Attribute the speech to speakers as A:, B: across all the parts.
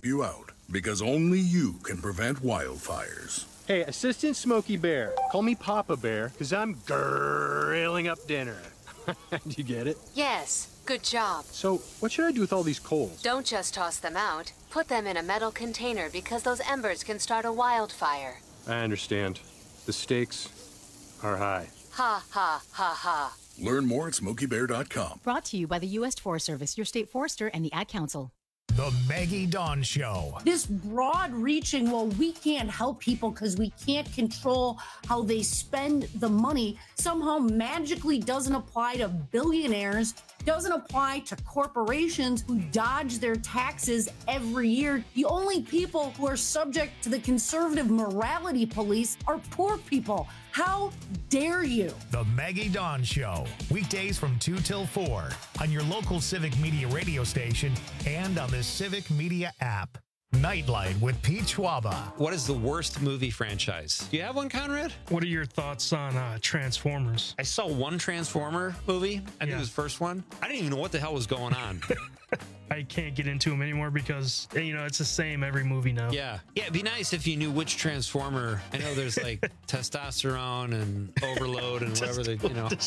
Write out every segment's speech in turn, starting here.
A: help you out, because only you can prevent wildfires.
B: Hey, Assistant Smokey Bear, call me Papa Bear, because I'm grilling up dinner. Do you get it?
C: Yes, good job.
B: So, what should I do with all these coals?
C: Don't just toss them out. Put them in a metal container because those embers can start a wildfire.
B: I understand. The stakes are high.
C: Ha, ha, ha, ha.
A: Learn more at SmokeyBear.com.
D: Brought to you by the U.S. Forest Service, your state forester, and the Ad Council.
E: The Maggie Dawn Show.
F: This broad-reaching, well, we can't help people because we can't control how they spend the money, somehow magically doesn't apply to billionaires, doesn't apply to corporations who dodge their taxes every year. The only people who are subject to the conservative morality police are poor people. How dare you?
E: The Maggie Dawn Show. Weekdays from 2 till 4 on your local Civic Media radio station and on the Civic Media app. Nightlight with Pete Schwaba.
G: What is the worst movie franchise? Do you have one, Conrad?
H: What are your thoughts on Transformers?
G: I saw one Transformer movie. I think it was the first one. I didn't even know what the hell was going on.
H: I can't get into them anymore because, it's the same every movie now.
G: Yeah, it'd be nice if you knew which Transformer. I know there's like testosterone and overload and whatever they,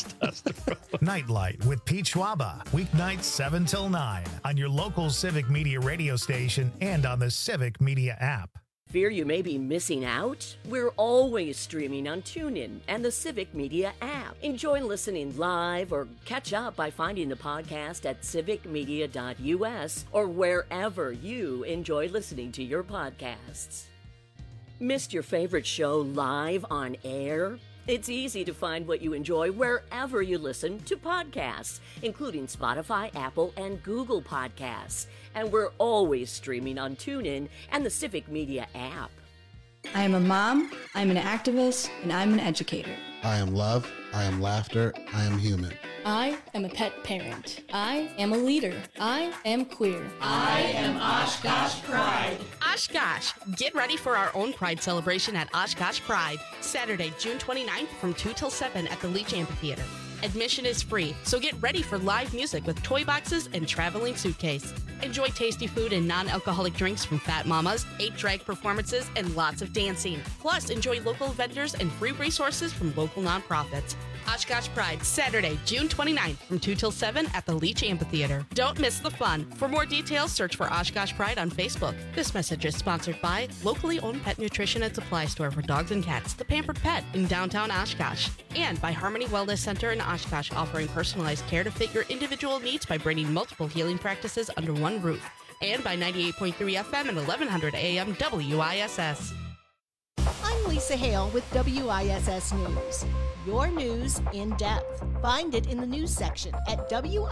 E: Nightlight with Pete Schwaba. Weeknights 7 till 9 on your local Civic Media radio station and on the Civic Media app.
I: Fear you may be missing out? We're always streaming on TuneIn and the Civic Media app. Enjoy listening live or catch up by finding the podcast at civicmedia.us or wherever you enjoy listening to your podcasts. Missed your favorite show live on air? It's easy to find what you enjoy wherever you listen to podcasts, including Spotify, Apple, and Google Podcasts. And we're always streaming on TuneIn and the Civic Media app.
J: I am a mom, I'm an activist, and I'm an educator.
K: I am love, I am laughter, I am human.
L: I am a pet parent. I am a leader. I am queer.
M: I am Oshkosh Pride.
N: Oshkosh! Get ready for our own Pride celebration at Oshkosh Pride, Saturday, June 29th from 2 till 7 at the Leach Amphitheater. Admission is free, so get ready for live music with toy boxes and traveling suitcase. Enjoy tasty food and non-alcoholic drinks from Fat Mamas, 8 drag performances, and lots of dancing. Plus, enjoy local vendors and free resources from local nonprofits. Oshkosh Pride, Saturday, June 29th from 2 till 7 at the Leach Amphitheater. Don't miss the fun. For more details, search for Oshkosh Pride on Facebook. This message is sponsored by locally owned pet nutrition and supply store for dogs and cats, The Pampered Pet in downtown Oshkosh. And by Harmony Wellness Center in Oshkosh, offering personalized care to fit your individual needs by bringing multiple healing practices under one roof. And by 98.3 FM and 1100 AM WISS.
O: I'm Lisa Hale with WISS News. Your news in depth. Find it in the news section at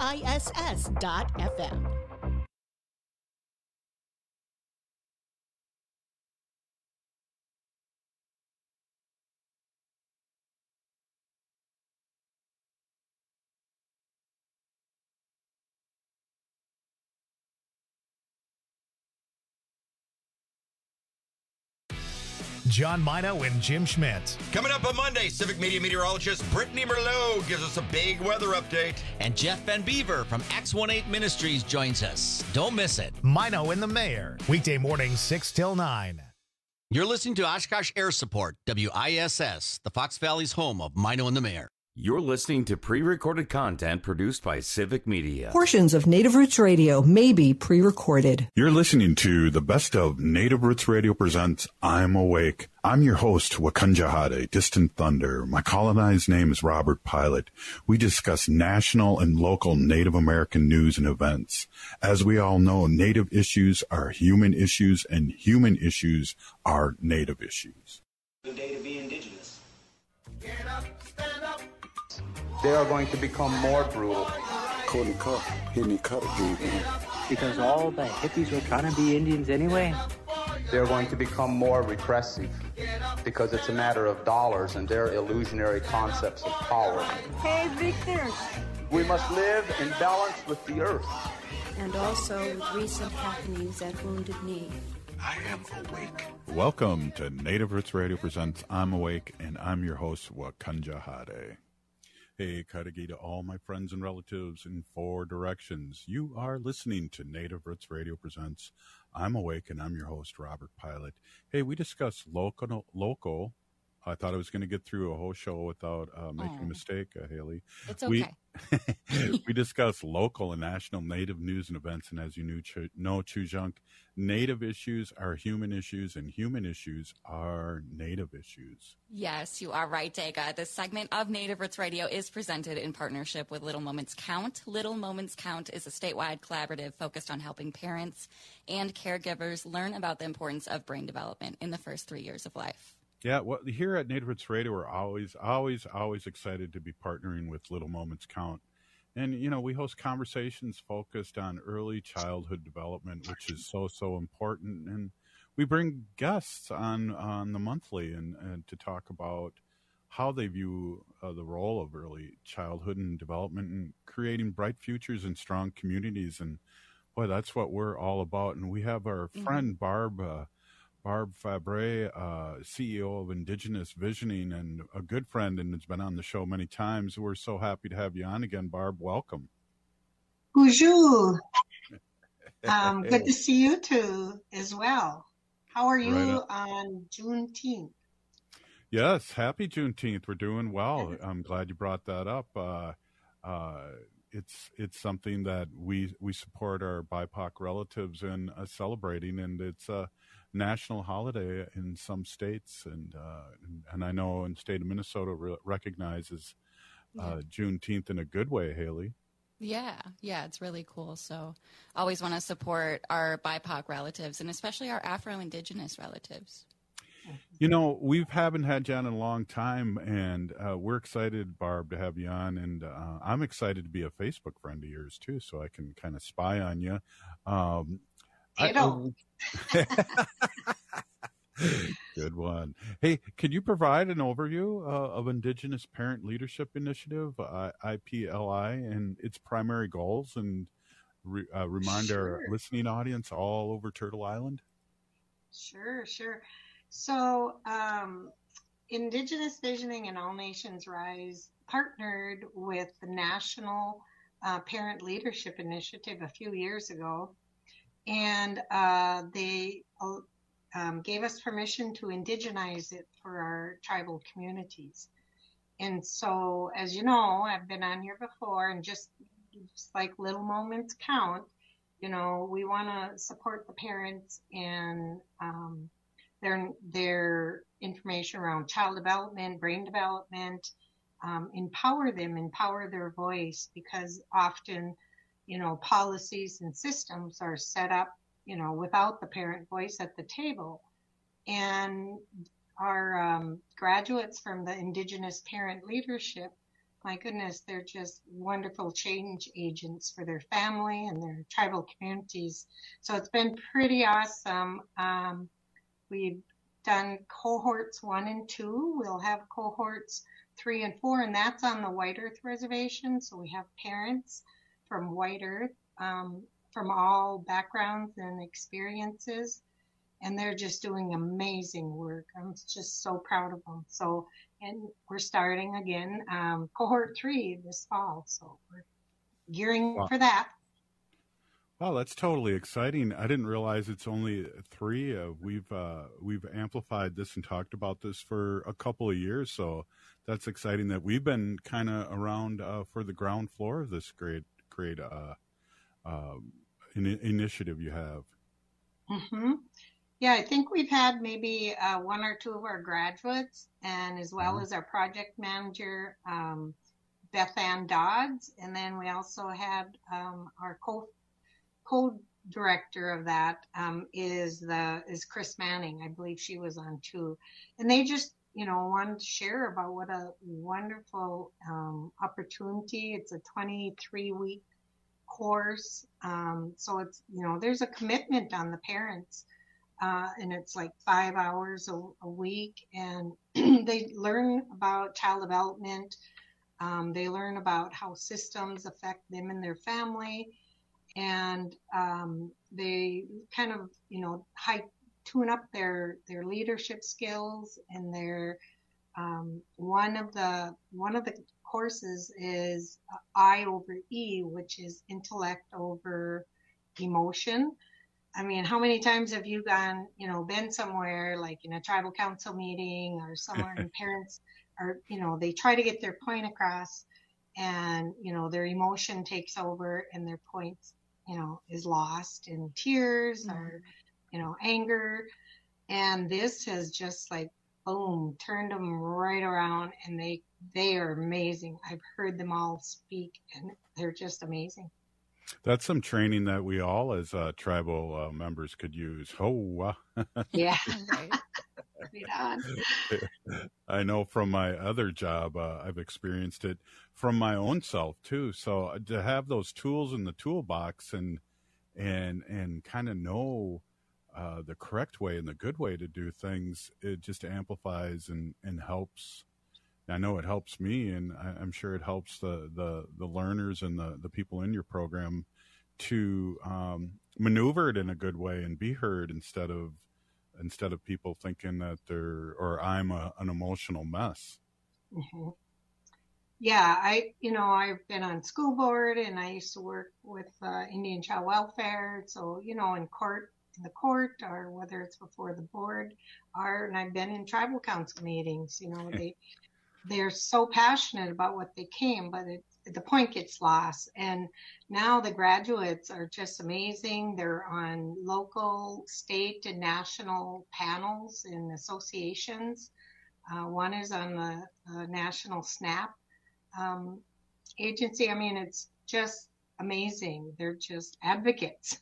O: WISS.FM.
E: John Mino and Jim Schmidt.
P: Coming up on Monday, Civic Media meteorologist Brittany Merlot gives us a big weather update.
Q: And Jeff Van Beaver from X18 Ministries joins us. Don't miss it.
E: Mino and the Mayor. Weekday mornings 6 till 9.
Q: You're listening to Oshkosh Air Support, WISS, the Fox Valley's home of Mino and the Mayor.
R: You're listening to pre-recorded content produced by Civic Media.
S: Portions of Native Roots Radio may be pre-recorded.
T: You're listening to the best of Native Roots Radio presents I'm Awake. I'm your host, Wakanja Hade, Distant Thunder. My colonized name is Robert Pilot. We discuss national and local Native American news and events. As we all know, Native issues are human issues, and human issues are Native issues.
U: Good day to be indigenous.
V: Get up, stand up. They are going to become more brutal.
W: Because all the hippies were trying to be Indians anyway.
V: They're going to become more repressive because it's a matter of dollars and their illusionary concepts of power.
X: Hey, Victor.
V: We must live in balance with the earth.
X: And also with recent happenings at Wounded Knee.
T: I am awake. Welcome to Native Roots Radio presents I'm Awake, and I'm your host, Wakanja Hade. Hey, Kadagi to all my friends and relatives in 4 directions. You are listening to Native Roots Radio presents I'm Awake, and I'm your host, Robert Pilot. Hey, we discuss local. I thought I was going to get through a whole show without making a mistake, Haley.
A: It's okay.
T: We discuss local and national Native news and events, and as you know, Chujunk, Native issues are human issues, and human issues are Native issues.
A: Yes, you are right, Dega. This segment of Native Roots Radio is presented in partnership with Little Moments Count. Little Moments Count is a statewide collaborative focused on helping parents and caregivers learn about the importance of brain development in the first 3 years of life.
T: Yeah, well, here at Native Roots Radio, we're always excited to be partnering with Little Moments Count. And, you know, we host conversations focused on early childhood development, which is so important. And we bring guests on the monthly and to talk about how they view the role of early childhood and development and creating bright futures and strong communities. And, boy, that's what we're all about. And we have our friend Barb Fabre, CEO of Indigenous Visioning and a good friend and has been on the show many times. We're so happy to have you on again, Barb. Welcome.
B: Bonjour. Good to see you two as well. How are you on Juneteenth?
T: Yes, happy Juneteenth. We're doing well. I'm glad you brought that up. It's something that we support our BIPOC relatives in celebrating, and it's a national holiday in some states, and I know in the state of Minnesota recognizes Juneteenth in a good way, Haley.
A: Yeah, it's really cool. So always want to support our BIPOC relatives and especially our Afro-Indigenous relatives.
T: You know, we haven't had you on in a long time, and we're excited, Barb, to have you on. And I'm excited to be a Facebook friend of yours, too, so I can kind of spy on you. Good one. Hey, can you provide an overview of Indigenous Parent Leadership Initiative, IPLI, and its primary goals, and remind our listening audience all over Turtle Island?
B: Sure. So, Indigenous Visioning and All Nations Rise partnered with the National Parent Leadership Initiative a few years ago, and they gave us permission to indigenize it for our tribal communities. And so, as you know, I've been on here before, and just like Little Moments Count, you know, we want to support the parents and their information around child development, brain development, empower their voice, because often, you know, policies and systems are set up, you know, without the parent voice at the table. And our graduates from the Indigenous Parent Leadership, my goodness, they're just wonderful change agents for their family and their tribal communities. So it's been pretty awesome. We've done cohorts 1 and 2. We'll have cohorts 3 and 4, and that's on the White Earth Reservation. So we have parents from White Earth, from all backgrounds and experiences, and they're just doing amazing work. I'm just so proud of them. So, and we're starting again, cohort 3 this fall. So we're gearing for that.
T: Wow, that's totally exciting. I didn't realize it's only 3. We've amplified this and talked about this for a couple of years, so that's exciting that we've been kind of around for the ground floor of this great initiative you have.
B: Mm-hmm. Yeah, I think we've had maybe 1 or 2 of our graduates, and as well as our project manager, Beth Ann Dodds, and then we also had our co-director of that is Chris Manning. I believe she was on too, and they just, you know, wanted to share about what a wonderful opportunity. It's a 23-week course, so it's, you know, there's a commitment on the parents, and it's like 5 hours a week, and they learn about child development. They learn about how systems affect them and their family. And they kind of, you know, tune up their leadership skills, and their one of the courses is I over E, which is intellect over emotion. I mean, how many times have you gone, been somewhere like in a tribal council meeting or somewhere and parents are, they try to get their point across and, their emotion takes over and their point, is lost in tears or, anger. And this has just like, boom, turned them right around, and they are amazing. I've heard them all speak, and they're just amazing.
T: That's some training that we all as tribal members could use.
B: Yeah. Right on.
T: I know from my other job, I've experienced it from my own self too. So to have those tools in the toolbox and kind of know the correct way and the good way to do things, it just amplifies and helps. I know it helps me, and I'm sure it helps the learners and the people in your program to maneuver it in a good way and be heard instead of people thinking that I'm an emotional mess.
B: Mm-hmm. Yeah, I've been on school board, and I used to work with Indian Child Welfare. So, in the court, or whether it's before the board, and I've been in tribal council meetings. They're so passionate about what they came, but the point gets lost. And now the graduates are just amazing. They're on local, state, and national panels and associations. One is on the National SNAP agency. I mean, it's just amazing. They're just advocates.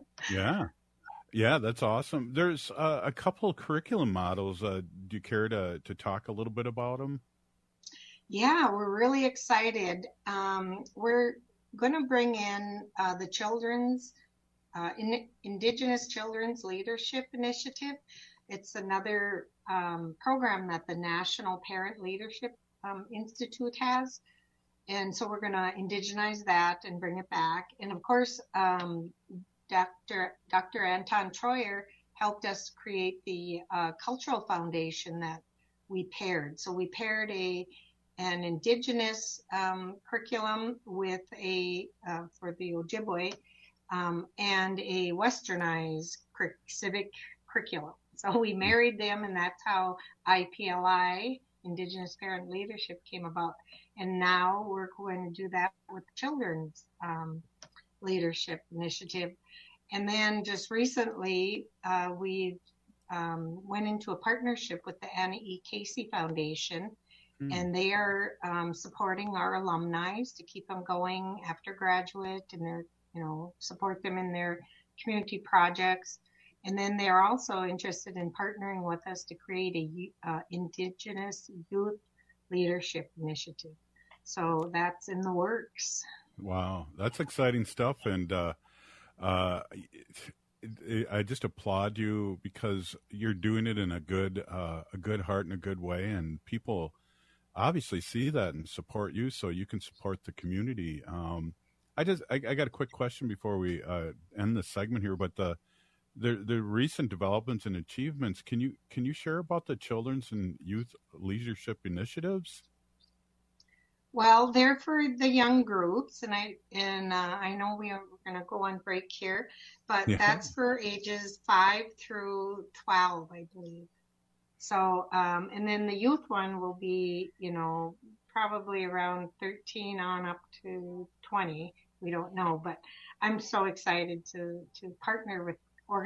T: Yeah, that's awesome. There's a couple of curriculum models. Do you care to talk a little bit about them?
B: Yeah, we're really excited. We're going to bring in the Children's Indigenous Children's Leadership Initiative. It's another program that the National Parent Leadership Institute has. And so we're going to indigenize that and bring it back. And of course, Dr. Anton Troyer helped us create the cultural foundation that we paired. So we paired an indigenous curriculum with for the Ojibwe and a westernized civic curriculum. So we married them, and that's how IPLI, Indigenous Parent Leadership, came about. And now we're going to do that with the Children's Leadership Initiative. And then just recently, we went into a partnership with the Anna E. Casey Foundation, and they are supporting our alumni to keep them going after graduate, and they're, support them in their community projects. And then they're also interested in partnering with us to create a Indigenous Youth Leadership Initiative. So that's in the works.
T: Wow, that's exciting stuff. And I just applaud you because you're doing it in a good heart and a good way, and people obviously see that and support you, so you can support the community. I got a quick question before we end the segment here, but the recent developments and achievements. Can you share about the Children's and Youth Leadership Initiatives?
B: Well, they're for the young groups, and I know we're going to go on break here, but that's for ages 5 through 12, I believe. So, and then the youth one will be, probably around 13 on up to 20. We don't know, but I'm so excited to partner with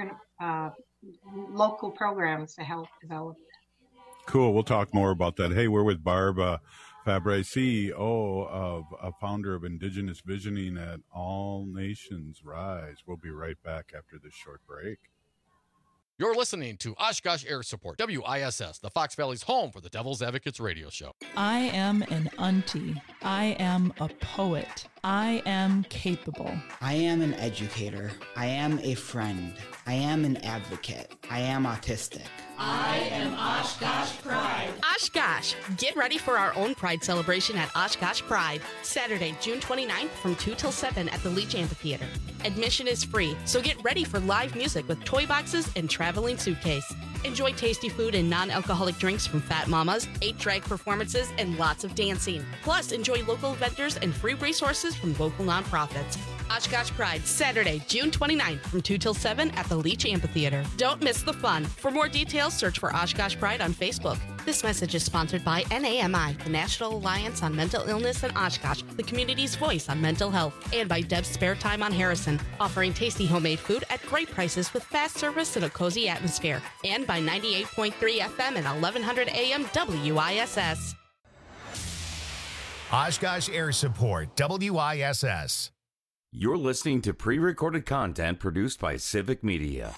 B: local programs to help develop it.
T: Cool. We'll talk more about that. Hey, we're with Barb Fabre, CEO founder of Indigenous Visioning at All Nations Rise. We'll be right back after this short break.
C: You're listening to Oshkosh Air Support, WISS, the Fox Valley's home for the Devil's Advocates radio show.
D: I am an auntie. I am a poet. I am capable.
F: I am an educator. I am a friend. I am an advocate. I am autistic.
M: I am Oshkosh Pride.
N: Oshkosh, get ready for our own Pride celebration at Oshkosh Pride, Saturday, June 29th from 2 till 7 at the Leach Amphitheater. Admission is free, so get ready for live music with toy boxes and traveling suitcase. Enjoy tasty food and non-alcoholic drinks from Fat Mamas, 8 drag performances, and lots of dancing. Plus, enjoy local vendors and free resources from local nonprofits. Oshkosh Pride, Saturday, June 29th from 2 till 7 at the Leach Amphitheater. Don't miss the fun. For more details, search for Oshkosh Pride on Facebook. This message is sponsored by NAMI, the National Alliance on Mental Illness in Oshkosh, the community's voice on mental health, and by Deb's Spare Time on Harrison, offering tasty homemade food at great prices with fast service and a cozy atmosphere, and by 98.3 FM and 1100 AM WISS.
E: Oshkosh Air Support, WISS.
R: You're listening to pre-recorded content produced by Civic Media.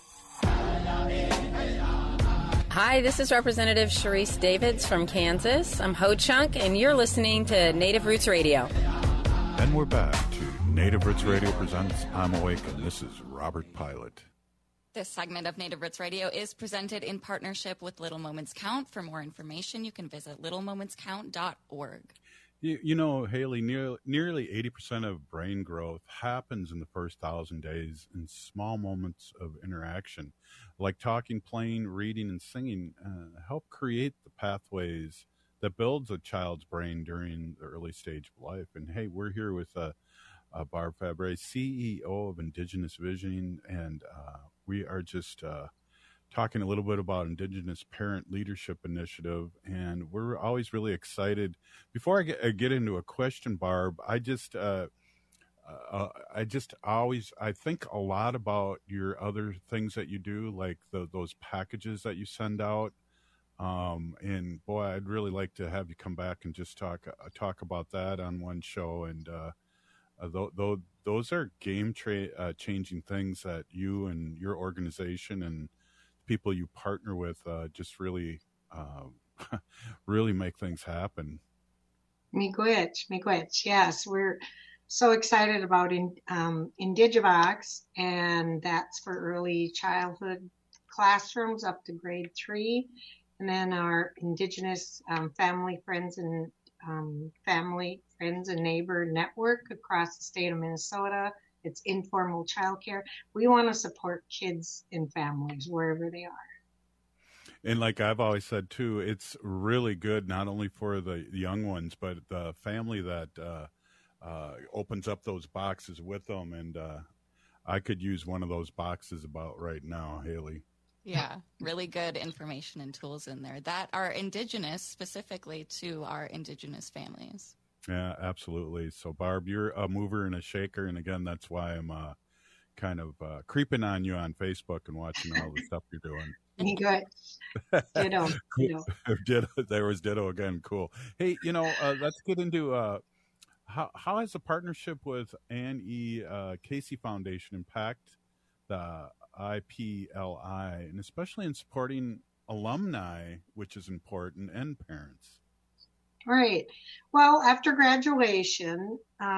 G: Hi, this is Representative Sharice Davids from Kansas. I'm Ho Chunk, and you're listening to Native Roots Radio.
T: And we're back to Native Roots Radio presents I'm Awake, and this is Robert Pilot.
A: This segment of Native Roots Radio is presented in partnership with Little Moments Count. For more information, you can visit littlemomentscount.org.
T: You know, Haley, nearly 80% of brain growth happens in the first 1,000 days in small moments of interaction, like talking, playing, reading, and singing, help create the pathways that builds a child's brain during the early stage of life. And hey, we're here with Barb Fabre, CEO of Indigenous Visioning, and we are just talking a little bit about Indigenous Parent Leadership Initiative, and we're always really excited. Before I get into a question, Barb, I think a lot about your other things that you do, like those packages that you send out. And boy, I'd really like to have you come back and just talk about that on one show. And those are changing things that you and your organization and people you partner with just really really make things happen.
B: Miigwech. Yes, we're so excited about Indigivox, and that's for early childhood classrooms up to grade 3, and then our Indigenous family friends and neighbor network across the state of Minnesota. It's informal childcare. We want to support kids and families wherever they are.
T: And like I've always said too, it's really good not only for the young ones, but the family that opens up those boxes with them. And I could use one of those boxes about right now, Haley.
A: Yeah, really good information and tools in there that are indigenous specifically to our indigenous families.
T: Yeah, absolutely. So, Barb, you're a mover and a shaker, and again, that's why I'm kind of creeping on you on Facebook and watching all the stuff you're doing.
B: Good. Ditto.
T: Ditto. There was ditto again. Cool. Hey, let's get into how has the partnership with Ann E. Casey Foundation impact the IPLI, and especially in supporting alumni, which is important, and parents?
B: Right. Well, after graduation,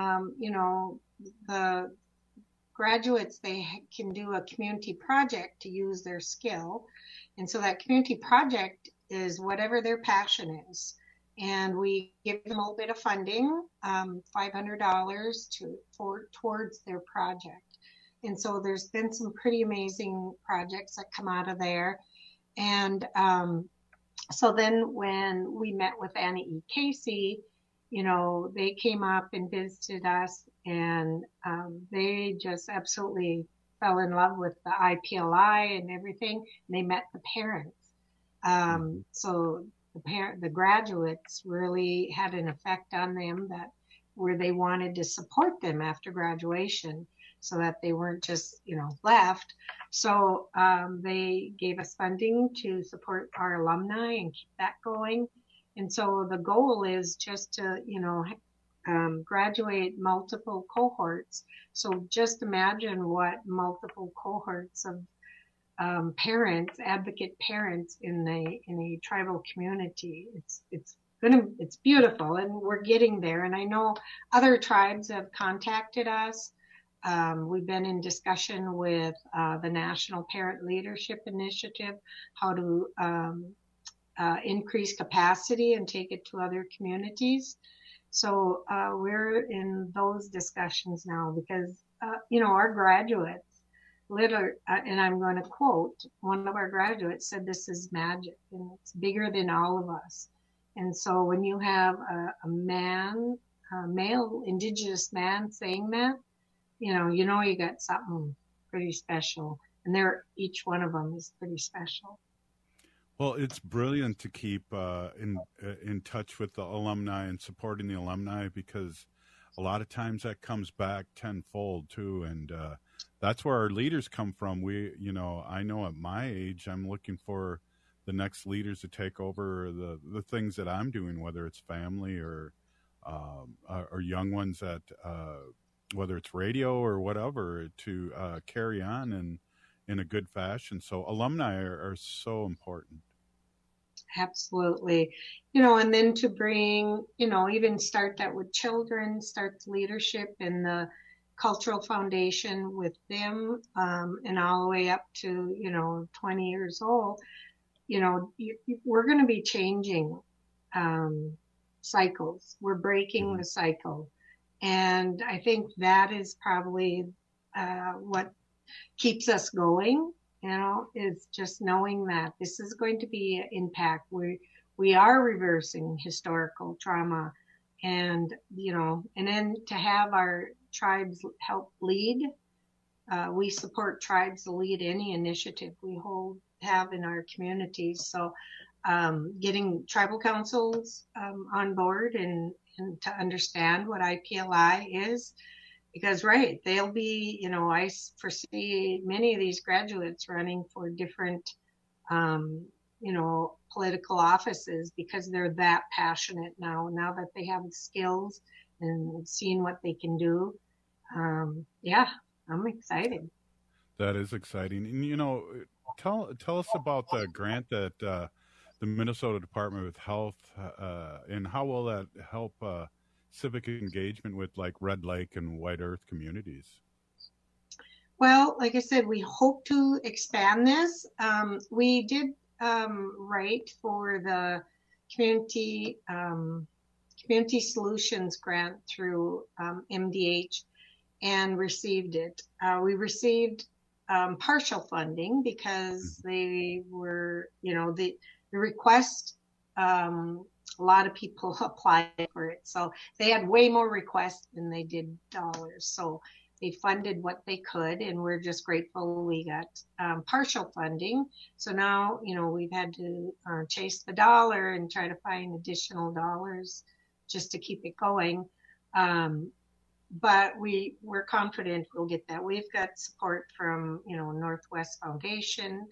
B: the graduates, they can do a community project to use their skill. And so that community project is whatever their passion is. And we give them a little bit of funding, $500 towards their project. And so there's been some pretty amazing projects that come out of there. And so then when we met with Anna E. Casey, they came up and visited us, and they just absolutely fell in love with the IPLI and everything. And they met the parents. So the graduates really had an effect on them where they wanted to support them after graduation, so that they weren't just, left. So they gave us funding to support our alumni and keep that going. And so the goal is just to, graduate multiple cohorts. So just imagine what multiple cohorts of parents, advocate parents in a tribal community. It's beautiful, and we're getting there. And I know other tribes have contacted us. We've been in discussion with the National Parent Leadership Initiative, how to increase capacity and take it to other communities. So we're in those discussions now because, our graduates, and I'm going to quote, one of our graduates said, "This is magic, and it's bigger than all of us." And so when you have a male Indigenous man saying that, you got something pretty special. And each one of them is pretty special.
T: Well, it's brilliant to keep in touch with the alumni and supporting the alumni, because a lot of times that comes back tenfold too. And that's where our leaders come from. I know at my age, I'm looking for the next leaders to take over the things that I'm doing, whether it's family or young ones that, whether it's radio or whatever, to carry on in a good fashion. So alumni are so important.
B: Absolutely. And then to bring, even start that with children, start the leadership and the cultural foundation with them, and all the way up to, 20 years old, we're going to be changing cycles. We're breaking the cycle. And I think that is probably what keeps us going, is just knowing that this is going to be an impact. We are reversing historical trauma, and then to have our tribes help lead. We support tribes to lead any initiative we have in our communities. So getting tribal councils on board and to understand what IPLI is, because they'll be, I foresee many of these graduates running for different, political offices, because they're that passionate now that they have the skills and seen what they can do. I'm excited.
T: That is exciting. And, tell us about the grant that the Minnesota Department of Health, and how will that help civic engagement with like Red Lake and White Earth communities?
B: Well, like I said, we hope to expand this. We did write for the community solutions grant through MDH and received it. We received partial funding because they were, the request, a lot of people applied for it. So they had way more requests than they did dollars. So they funded what they could, and we're just grateful we got partial funding. So now, we've had to chase the dollar and try to find additional dollars just to keep it going. But we're confident we'll get that. We've got support from, Northwest Foundation.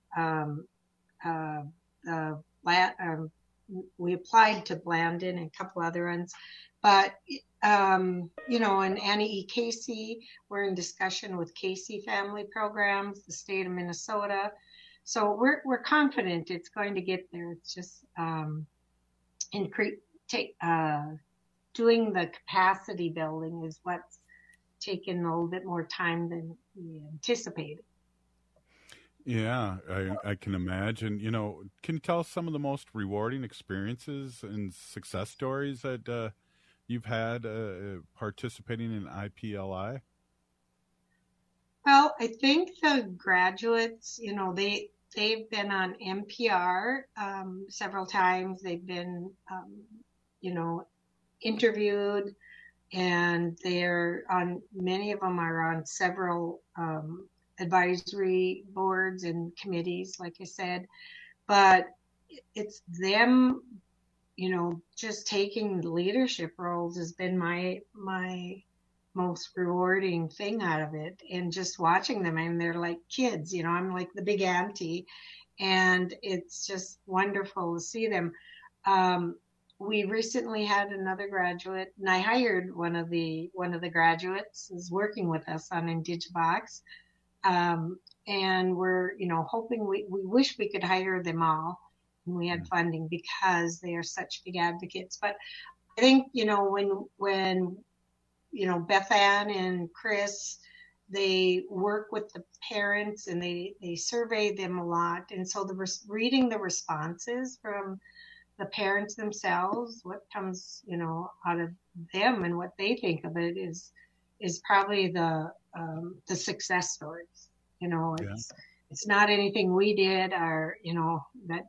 B: We applied to Blandon and a couple other ones, but, and Annie E. Casey, we're in discussion with Casey Family Programs, the state of Minnesota. So we're confident it's going to get there. It's just doing the capacity building is what's taken a little bit more time than we anticipated.
T: Yeah, I can imagine. Can you tell us some of the most rewarding experiences and success stories that you've had participating in IPLI?
B: Well, I think the graduates, they've been on NPR several times. They've been, interviewed, and many of them are on several advisory boards and committees, like I said. But it's them, just taking the leadership roles has been my most rewarding thing out of it. And just watching them, and they're like kids, I'm like the big auntie, and it's just wonderful to see them. We recently had another graduate, and I hired one of the graduates who's working with us on Indigibox. And we're, hoping we wish we could hire them all, and we had funding, because they are such big advocates. But I think, when Beth Ann and Chris, they work with the parents, and they survey them a lot. And so reading the responses from the parents themselves, what comes, out of them and what they think of it is probably the success stories. It's not anything we did, or that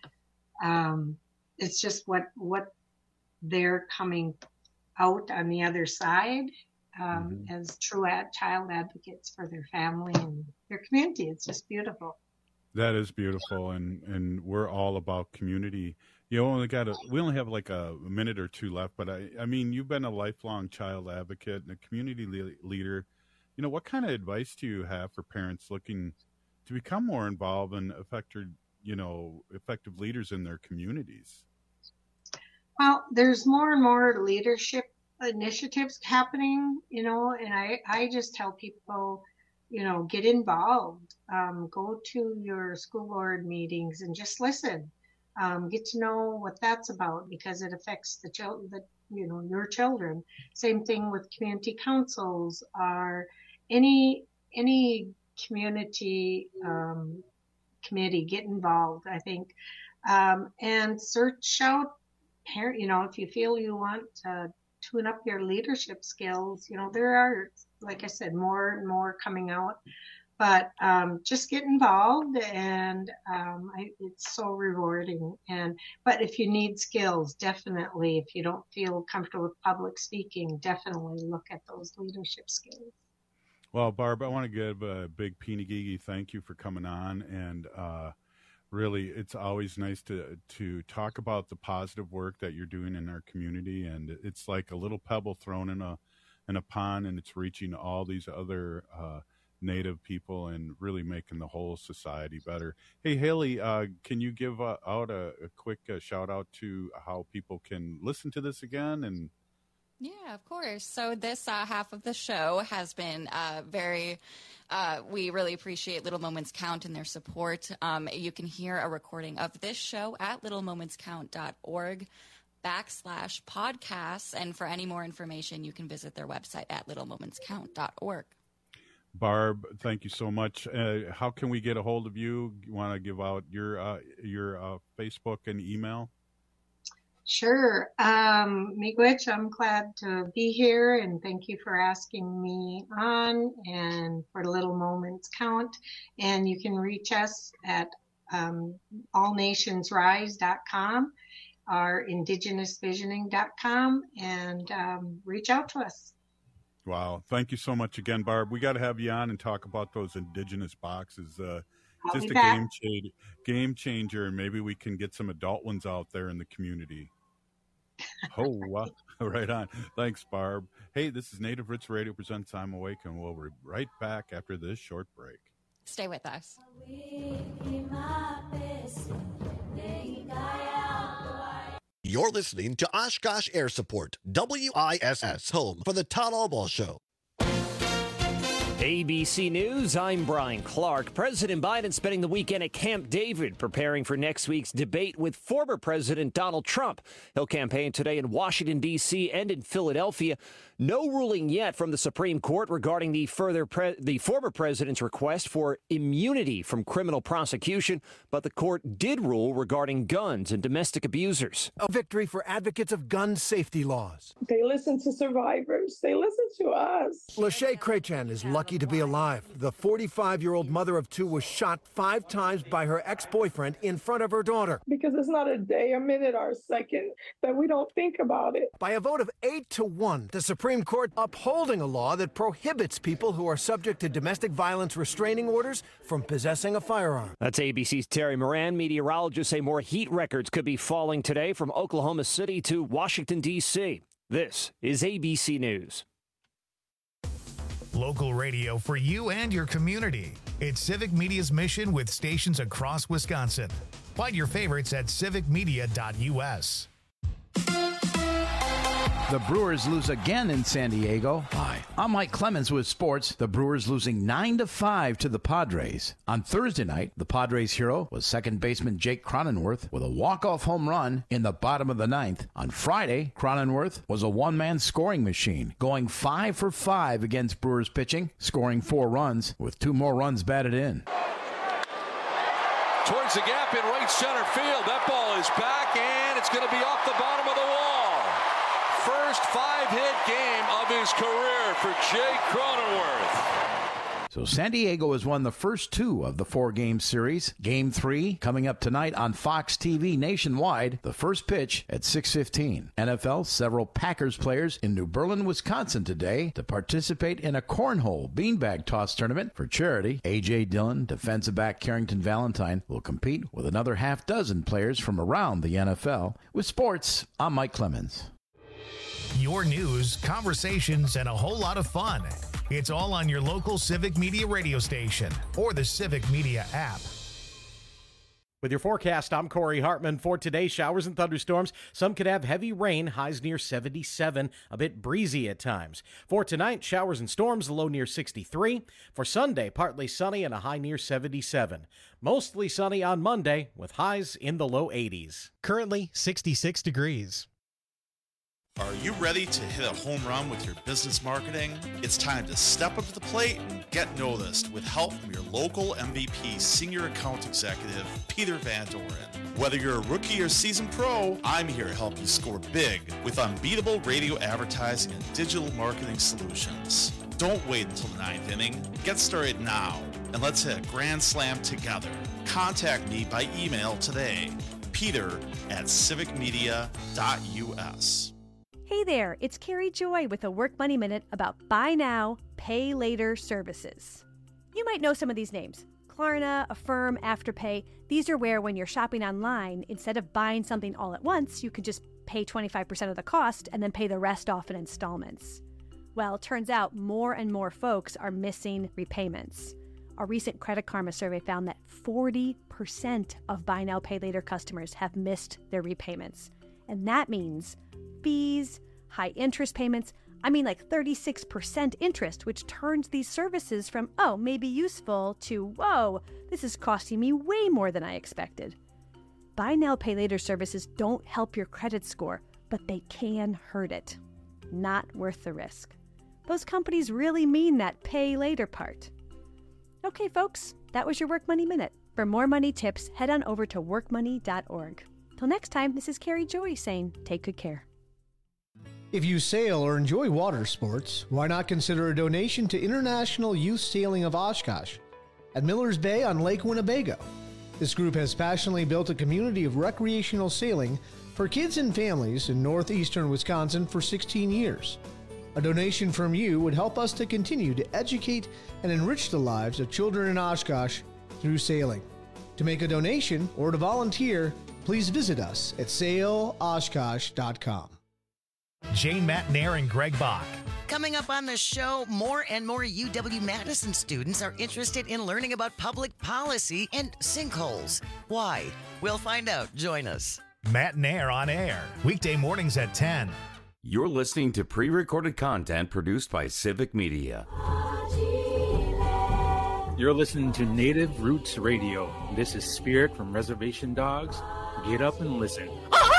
B: it's just what they're coming out on the other side. as true child advocates for their family and their community. It's just beautiful.
T: That is beautiful, and we're all about community. We only have like a minute or two left, but I mean, you've been a lifelong child advocate and a community leader. What kind of advice do you have for parents looking to become more involved and effective leaders in their communities?
B: Well, there's more and more leadership initiatives happening, and I just tell people, get involved, go to your school board meetings and just listen, get to know what that's about, because it affects the your children. Same thing with community councils or any community committee. Get involved, I think, and search out if you feel you want to tune up your leadership skills, there are, like I said, more and more coming out, but just get involved, and it's so rewarding. But if you need skills, definitely, if you don't feel comfortable with public speaking, definitely look at those leadership skills.
T: Well, Barb, I want to give a big Peenagigi thank you for coming on, and really, it's always nice to talk about the positive work that you're doing in our community, and it's like a little pebble thrown in a pond, and it's reaching all these other Native people and really making the whole society better. Hey, Haley, can you give out a quick shout out to how people can listen to this again? And
A: yeah, of course. So this half of the show has been we really appreciate Little Moments Count and their support. You can hear a recording of this show at littlemomentscount.org/podcasts. And for any more information, you can visit their website at littlemomentscount.org.
T: Barb, thank you so much. How can we get a hold of you? You want to give out your Facebook and email?
B: Sure. Miigwech, I'm glad to be here, and thank you for asking me on, and for Little Moments Count. And you can reach us at allnationsrise.com or indigenousvisioning.com, and reach out to us.
T: Wow. Thank you so much again, Barb. We got to have you on and talk about those indigenous boxes. Just a game changer, and maybe we can get some adult ones out there in the community. Oh, wow. Right on. Thanks, Barb. Hey, this is Native Roots Radio presents I'm Awake, and we'll be right back after this short break.
A: Stay with us.
H: You're listening to Oshkosh Air Support, WISS, home for the Todd Albaugh Show.
I: ABC News, I'm Brian Clark. President Biden spending the weekend at Camp David preparing for next week's debate with former President Donald Trump. He'll campaign today in Washington, D.C. and in Philadelphia. No ruling yet from the Supreme Court regarding the former president's request for immunity from criminal prosecution, but the court did rule regarding guns and domestic abusers.
J: A victory for advocates of gun safety laws.
K: They listen to survivors. They listen to us.
J: Lachey Crachan is lucky to be alive. The 45-year-old mother of two was shot 5 times by her ex-boyfriend in front of her daughter.
K: Because it's not a day, a minute, or a second that we don't think about it.
J: By a vote of 8-1, the Supreme Court upholding a law that prohibits people who are subject to domestic violence restraining orders from possessing a firearm.
I: That's ABC's Terry Moran. Meteorologists say more heat records could be falling today from Oklahoma City to Washington, D.C. This is ABC News.
E: Local radio for you and your community. It's Civic Media's mission with stations across Wisconsin. Find your favorites at civicmedia.us.
Y: The Brewers lose again in San Diego. Hi, I'm Mike Clemens with sports. The Brewers losing 9-5 to the Padres. On Thursday night, the Padres hero was second baseman Jake Cronenworth with a walk-off home run in the bottom of the 9th. On Friday, Cronenworth was a one-man scoring machine, going 5 for 5 against Brewers pitching, scoring 4 runs with 2 more runs batted in.
Z: Towards the gap in right center field. That ball is back, and it's going to be off the bottom of the wall. First 5-hit game of his career for Jake Cronenworth.
Y: So San Diego has won the first 2 of the 4-game series. Game 3 coming up tonight on Fox TV nationwide. The first pitch at 6:15. NFL, several Packers players in New Berlin, Wisconsin today to participate in a cornhole beanbag toss tournament for charity. A.J. Dillon, defensive back Carrington Valentine will compete with another half dozen players from around the NFL. With sports, I'm Mike Clemens.
E: Your news, conversations, and a whole lot of fun. It's all on your local Civic Media radio station or the Civic Media app.
L: With your forecast, I'm Corey Hartman. For today, showers and thunderstorms. Some could have heavy rain, highs near 77, a bit breezy at times. For tonight, showers and storms, a low near 63. For Sunday, partly sunny and a high near 77. Mostly sunny on Monday with highs in the low 80s.
O: Currently 66 degrees.
P: Are you ready to hit a home run with your business marketing? It's time to step up to the plate and get noticed with help from your local MVP Senior Account Executive, Peter Van Doren. Whether you're a rookie or seasoned pro, I'm here to help you score big with unbeatable radio advertising and digital marketing solutions. Don't wait until the 9th inning. Get started now, and let's hit a grand slam together. Contact me by email today, peter@civicmedia.us.
Q: Hey there, it's Carrie Joy with a Work Money Minute about buy now, pay later services. You might know some of these names. Klarna, Affirm, Afterpay. These are where when you're shopping online, instead of buying something all at once, you can just pay 25% of the cost and then pay the rest off in installments. Well, it turns out more and more folks are missing repayments. A recent Credit Karma survey found that 40% of buy now, pay later customers have missed their repayments. And that means fees, high interest payments, like 36% interest, which turns these services from, oh, maybe useful, to, whoa, this is costing me way more than I expected. Buy now, pay later services don't help your credit score, but they can hurt it. Not worth the risk. Those companies really mean that pay later part. Okay, folks, that was your Work Money Minute. For more money tips, head on over to workmoney.org. Till next time, this is Carrie Joy saying, take good care.
S: If you sail or enjoy water sports, why not consider a donation to International Youth Sailing of Oshkosh at Miller's Bay on Lake Winnebago. This group has passionately built a community of recreational sailing for kids and families in northeastern Wisconsin for 16 years. A donation from you would help us to continue to educate and enrich the lives of children in Oshkosh through sailing. To make a donation or to volunteer, please visit us at sailoshkosh.com.
E: Jane Matnair and Greg Bach.
U: Coming up on the show, more and more UW-Madison students are interested in learning about public policy and sinkholes. Why? We'll find out. Join us.
E: Matnair on air, weekday mornings at 10.
R: You're listening to pre-recorded content produced by Civic Media.
W: You're listening to Native Roots Radio. This is Spirit from Reservation Dogs. Get up and listen.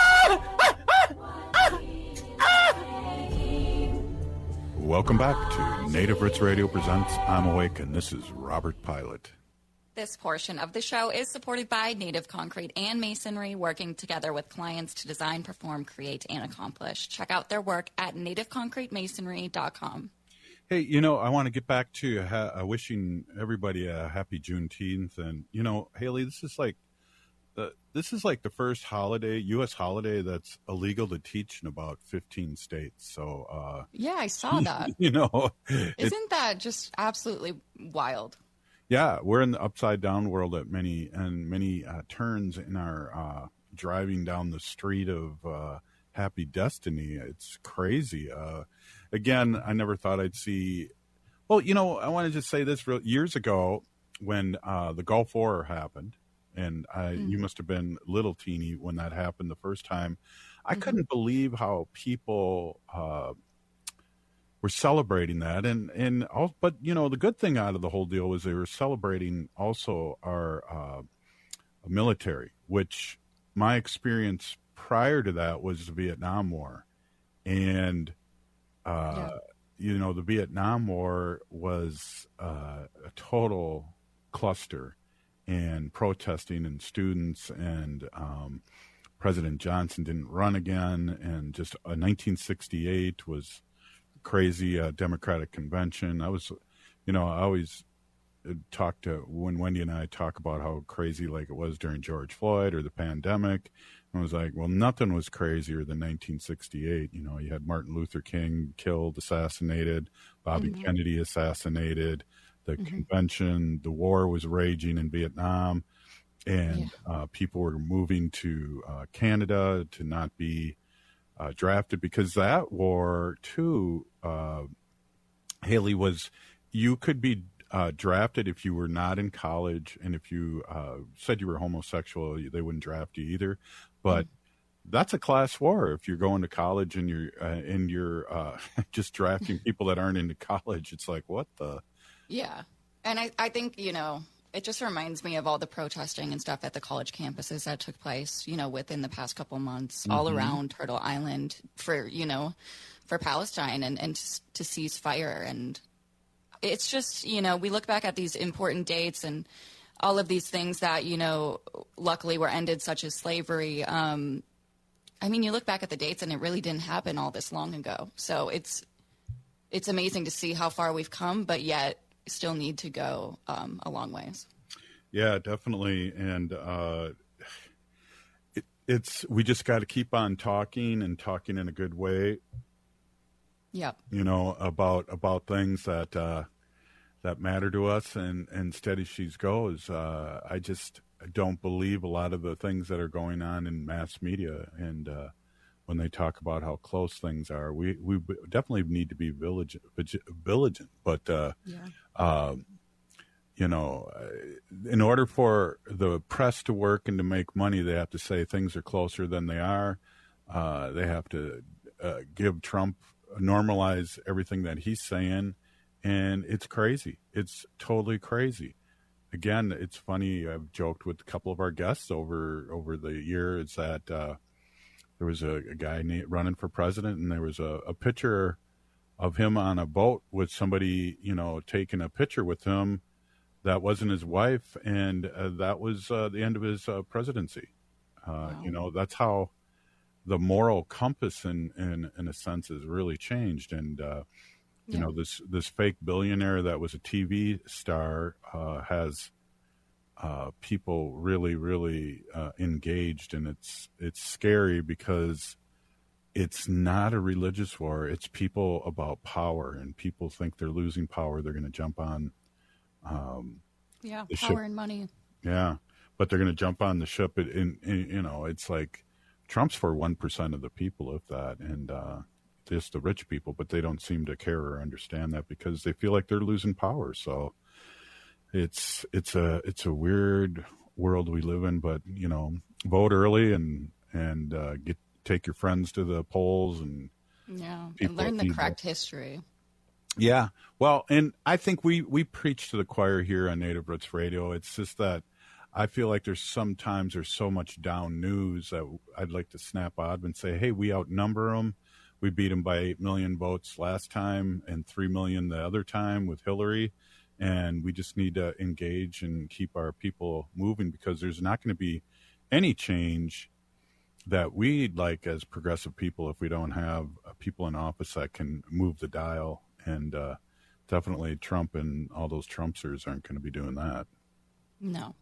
T: Welcome back to Native Roots Radio presents I'm Awake, and this is Robert Pilot.
A: This portion of the show is supported by Native Concrete and Masonry, working together with clients to design, perform, create, and accomplish. Check out their work at nativeconcretemasonry.com.
T: Hey, I want to get back to wishing everybody a happy Juneteenth. And, Haley, this is like the first holiday, U.S. holiday that's illegal to teach in about 15 states. So,
A: yeah, I saw that. Isn't that just absolutely wild?
T: Yeah, we're in the upside down world at many turns in our driving down the street of happy destiny. It's crazy. Again, I never thought I'd see. Well, I want to just say this. Years ago, when the Gulf War happened, and you must have been little teeny when that happened the first time. I couldn't believe how people were celebrating that, but the good thing out of the whole deal was they were celebrating also our military, which my experience prior to that was the Vietnam War, and the Vietnam War was a total cluster. And protesting and students and President Johnson didn't run again. And just 1968 was crazy Democratic convention. I was, I always talk to when Wendy and I talk about how crazy like it was during George Floyd or the pandemic. I was like, well, nothing was crazier than 1968. You know, you had Martin Luther King killed, assassinated, Bobby Kennedy assassinated, the convention, the war was raging in Vietnam, and people were moving to Canada to not be drafted because that war too, Haley, was you could be drafted if you were not in college, and if you said you were homosexual, they wouldn't draft you either. But that's a class war. If you're going to college and you're just drafting people that aren't into college, it's like, what the?
A: Yeah. And I think, you know, it just reminds me of all the protesting and stuff at the college campuses that took place, you know, within the past couple months all around Turtle Island for Palestine and to cease fire. And it's just, you know, we look back at these important dates and all of these things that, you know, luckily were ended, such as slavery. I mean, you look back at the dates and it really didn't happen all this long ago. So it's amazing to see how far we've come, but yet still need to go a long ways.
T: Yeah, definitely. And we just got to keep on talking and talking in a good way.
A: Yep.
T: You know, about things that matter to us, and steady she goes. I just don't believe a lot of the things that are going on in mass media, and when they talk about how close things are, we definitely need to be vigilant. But you know, in order for the press to work and to make money, they have to say things are closer than they are. They have to give Trump, normalize everything that he's saying. And it's crazy. It's totally crazy. Again, it's funny. I've joked with a couple of our guests over the year. It's that there was a guy running for president, and there was a picture of him on a boat with somebody, you know, taking a picture with him that wasn't his wife, and that was the end of his presidency. Wow. You know, that's how the moral compass, in a sense, has really changed. And you know, this fake billionaire that was a TV star has people really, really engaged, and it's scary because it's not a religious war. It's people about power, and people think they're losing power. They're going to jump on
A: power
T: ship.
A: and money.
T: Yeah, but they're going to jump on the ship. In you know, it's like Trump's for 1% of the people, if that, and just the rich people, but they don't seem to care or understand that because they feel like they're losing power. So it's a weird world we live in, but you know, vote early and take your friends to the polls and
A: learn the correct history.
T: Yeah. Well, and I think we preach to the choir here on Native Roots Radio. It's just that I feel like there's so much down news that I'd like to snap out of and say, hey, we outnumber them. We beat them by 8 million votes last time and 3 million the other time with Hillary. And we just need to engage and keep our people moving, because there's not going to be any change that we'd like as progressive people if we don't have people in office that can move the dial. And definitely Trump and all those Trumpsters aren't going to be doing that.
A: No.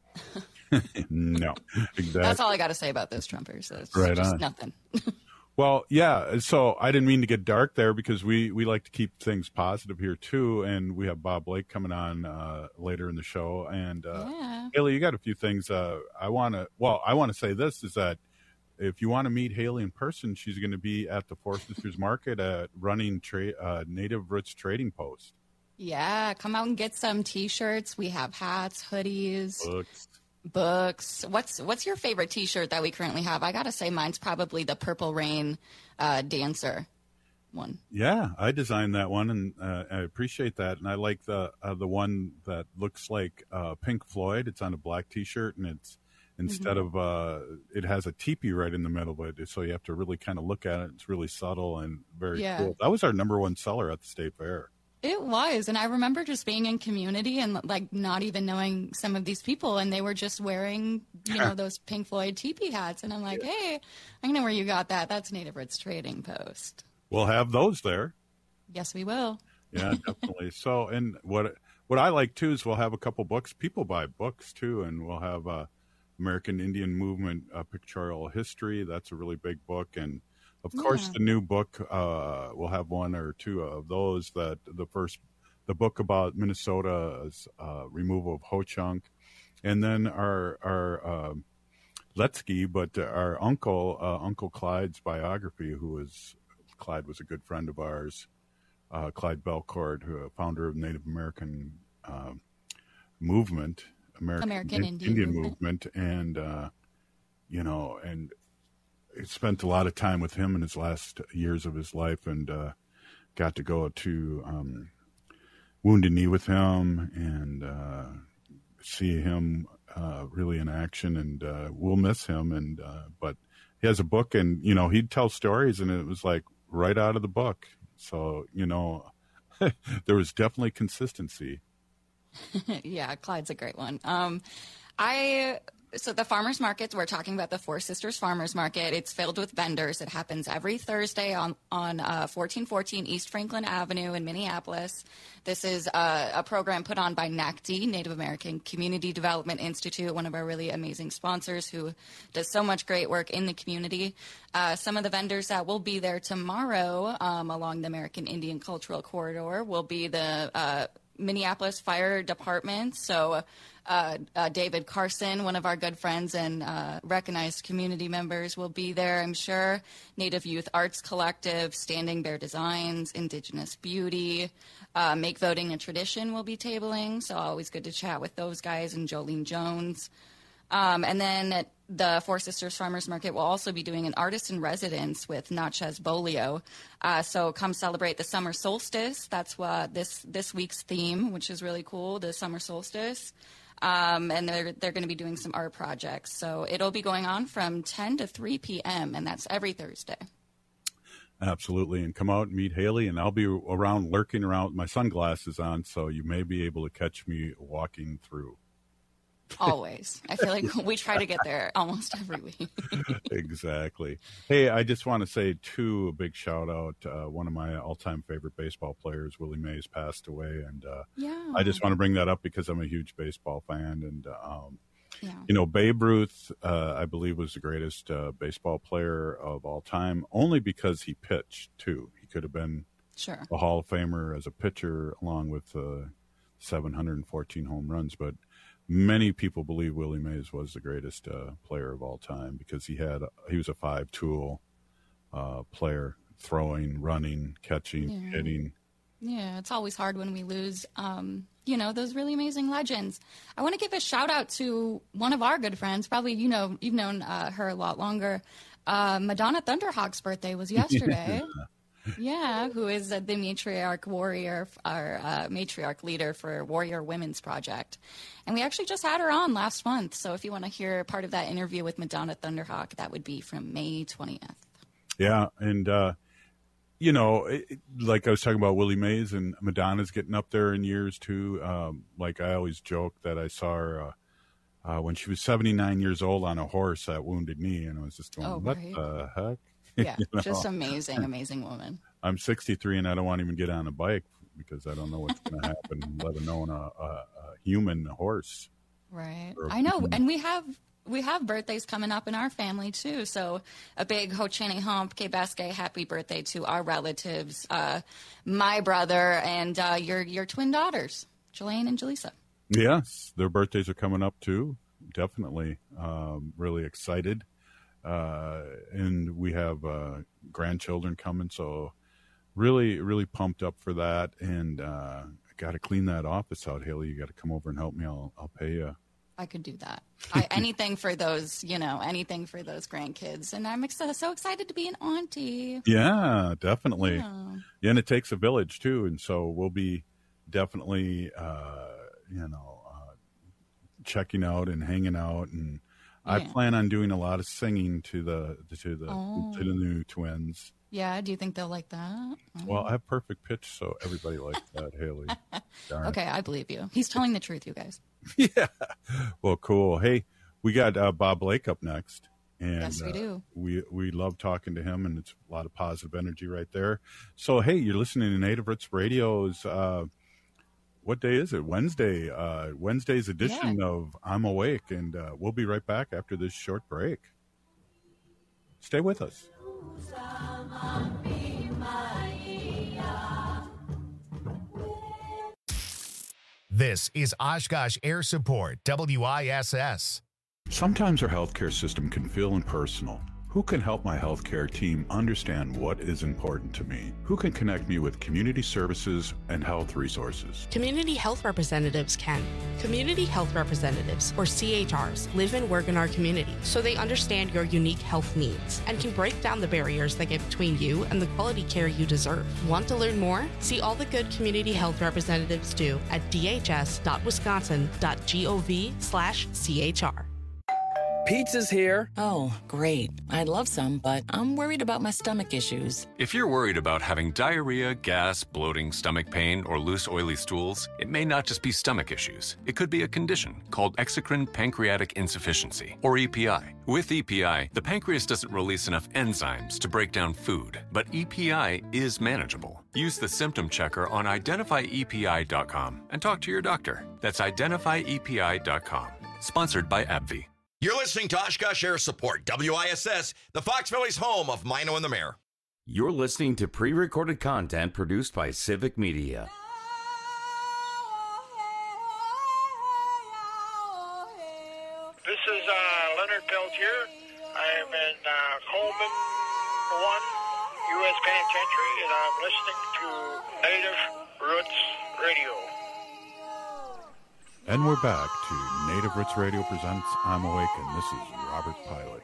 T: No, exactly.
A: That's all I got to say about those Trumpers. It's
T: right
A: just
T: on.
A: Nothing.
T: Well, yeah. So I didn't mean to get dark there, because we like to keep things positive here too. And we have Bob Blake coming on later in the show. And Haley, you got a few things. I want to say this is that if you want to meet Haley in person, she's going to be at the Four Sisters Market running Native Roots Trading Post.
A: Yeah, come out and get some T-shirts. We have hats, hoodies, books. What's your favorite T-shirt that we currently have? I gotta say, mine's probably the Purple Rain dancer one.
T: Yeah, I designed that one, and I appreciate that. And I like the one that looks like Pink Floyd. It's on a black T-shirt, and it's instead of it has a teepee right in the middle of it, so you have to really kind of look at it. It's really subtle and very cool. That was our #1 seller at the State Fair.
A: It was, and I remember just being in community and like not even knowing some of these people, and they were just wearing, you know, those Pink Floyd teepee hats, and I'm like, hey, I know where you got that. That's Native Roots Trading Post.
T: We'll have those there.
A: Yes, we will.
T: Yeah, definitely. So, and what what I like too is we'll have a couple books. People buy books too, and we'll have American Indian Movement Pictorial History. That's a really big book, and of course the new book. We'll have one or two of those. The book about Minnesota's removal of Ho-Chunk, and then our Letsky, but our Uncle Clyde's biography, Clyde was a good friend of ours. Clyde Belcourt, founder of Native American movement, American Indian movement, and and I spent a lot of time with him in his last years of his life, and got to go to Wounded Knee with him and see him really in action, and we'll miss him. And but he has a book, and he'd tell stories, and it was like right out of the book. So, there was definitely consistency.
A: Yeah, Clyde's a great one. So the farmers markets, we're talking about the Four Sisters Farmers Market. It's filled with vendors. It happens every Thursday on 1414 East Franklin Avenue in Minneapolis. This is a program put on by NACD, Native American Community Development Institute, one of our really amazing sponsors who does so much great work in the community. Some of the vendors that will be there tomorrow along the American Indian Cultural Corridor will be the Minneapolis Fire Department. So David Carson, one of our good friends and recognized community members, will be there, I'm sure. Native Youth Arts Collective, Standing Bear Designs, Indigenous Beauty, Make Voting a Tradition will be tabling. So always good to chat with those guys, and Jolene Jones. And then the Four Sisters Farmers Market will also be doing an artist in residence with Natchez Bolio. So come celebrate the summer solstice. That's what this week's theme, which is really cool, the summer solstice. And they're going to be doing some art projects. So it'll be going on from 10 to 3 p.m., and that's every Thursday.
T: Absolutely. And come out and meet Haley, and I'll be around, lurking around with my sunglasses on, so you may be able to catch me walking through.
A: Always. I feel like we try to get there almost every week.
T: Exactly. Hey, I just want to say, too, a big shout out. One of my all-time favorite baseball players, Willie Mays, passed away. And I just want to bring that up because I'm a huge baseball fan. And, Babe Ruth, I believe, was the greatest baseball player of all time, only because he pitched, too. He could have been a Hall of Famer as a pitcher, along with 714 home runs. But many people believe Willie Mays was the greatest player of all time because he was a five-tool player, throwing, running, catching, hitting.
A: Yeah, it's always hard when we lose, those really amazing legends. I want to give a shout-out to one of our good friends. Probably, you've known her a lot longer. Madonna Thunderhawk's birthday was yesterday. Yeah, who is the matriarch warrior, our matriarch leader for Warrior Women's Project. And we actually just had her on last month. So if you want to hear part of that interview with Madonna Thunderhawk, that would be from May 20th.
T: Yeah, and, like I was talking about Willie Mays, and Madonna's getting up there in years, too. Like I always joke that I saw her when she was 79 years old on a horse at Wounded Knee, and I was just going, what the heck?
A: Yeah, just amazing woman.
T: I'm 63 and I don't want to even get on a bike because I don't know what's going to happen, let alone a human horse.
A: Right. I know. And we have birthdays coming up in our family too. So a big Ho-Chani Hump, Kebaske, happy birthday to our relatives, my brother and your twin daughters, Jelaine and Jaleesa.
T: Yes, their birthdays are coming up too. Definitely. Really excited. And we have grandchildren coming, so really, really pumped up for that. And I got to clean that office out, Haley. You got to come over and help me. I'll pay you.
A: I could do that. Anything for those, anything for those grandkids. And I'm so excited to be an auntie.
T: Yeah, definitely. Yeah, and it takes a village too. And so we'll be definitely, checking out and hanging out, and I plan on doing a lot of singing to the new twins.
A: Yeah, do you think they'll like that?
T: Well, I have perfect pitch, so everybody likes that, Haley.
A: Okay, I believe you. He's telling the truth, you guys.
T: Yeah. Well, cool. Hey, we got Bob Blake up next. And,
A: yes, we do.
T: We love talking to him, and it's a lot of positive energy right there. So, hey, you're listening to Native Roots Radio's what day is it? Wednesday. Wednesday's edition of I'm Awake, and we'll be right back after this short break. Stay with us.
E: This is Oshkosh Air Support, WISS.
T: Sometimes our healthcare system can feel impersonal. Who can help my healthcare team understand what is important to me? Who can connect me with community services and health resources?
N: Community health representatives can. Community health representatives, or CHRs, live and work in our community, so they understand your unique health needs and can break down the barriers that get between you and the quality care you deserve. Want to learn more? See all the good community health representatives do at dhs.wisconsin.gov/CHR.
C: Pizza's here. Oh, great. I'd love some, but I'm worried about my stomach issues.
D: If you're worried about having diarrhea, gas, bloating, stomach pain, or loose, oily stools, it may not just be stomach issues. It could be a condition called exocrine pancreatic insufficiency, or EPI. With EPI, the pancreas doesn't release enough enzymes to break down food, but EPI is manageable. Use the symptom checker on identifyepi.com and talk to your doctor. That's identifyepi.com. Sponsored by AbbVie.
F: You're listening to Oshkosh Air Support, WISS, the Fox Valley's home of Mino and the Mayor.
R: You're listening to pre-recorded content produced by Civic Media.
M: This is Leonard Peltier. I'm in Coleman 1, U.S. Penitentiary, and I'm listening to Native Roots Radio.
T: And we're back to Native Roots Radio presents I'm Awake, and this is Robert Pilot.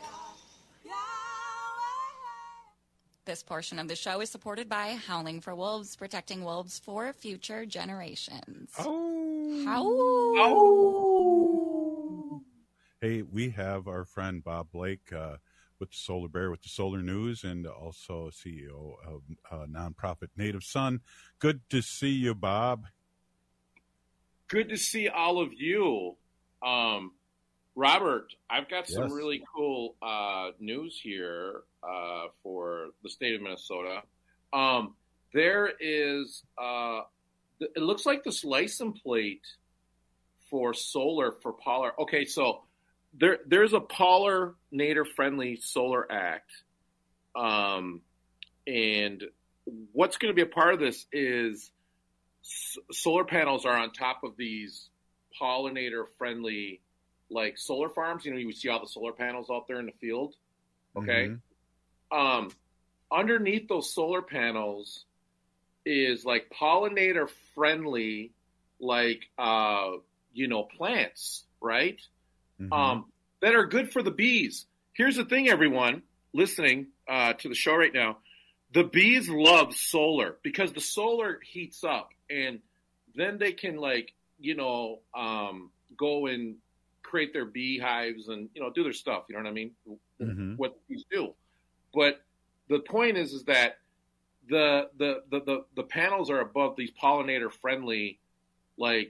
A: This portion of the show is supported by Howling for Wolves, protecting wolves for future generations.
T: Hey, we have our friend Bob Blake with the Solar Bear, with the Solar News, and also CEO of nonprofit Native Sun. Good to see you, Bob.
V: Good to see all of you. Robert, I've got some really cool news here for the state of Minnesota. There is, it looks like this license plate for solar for pollinator. Okay, so there's a pollinator-friendly solar act. And what's going to be a part of this is solar panels are on top of these pollinator-friendly, like, solar farms. You know, you see all the solar panels out there in the field. Okay. Mm-hmm. Underneath those solar panels is, like, pollinator-friendly, like, plants, right? Mm-hmm. That are good for the bees. Here's the thing, everyone listening to the show right now. The bees love solar because the solar heats up, and then they can, like, go and create their beehives and, do their stuff. You know what I mean? Mm-hmm. What bees do. But the point is that the panels are above these pollinator friendly, like,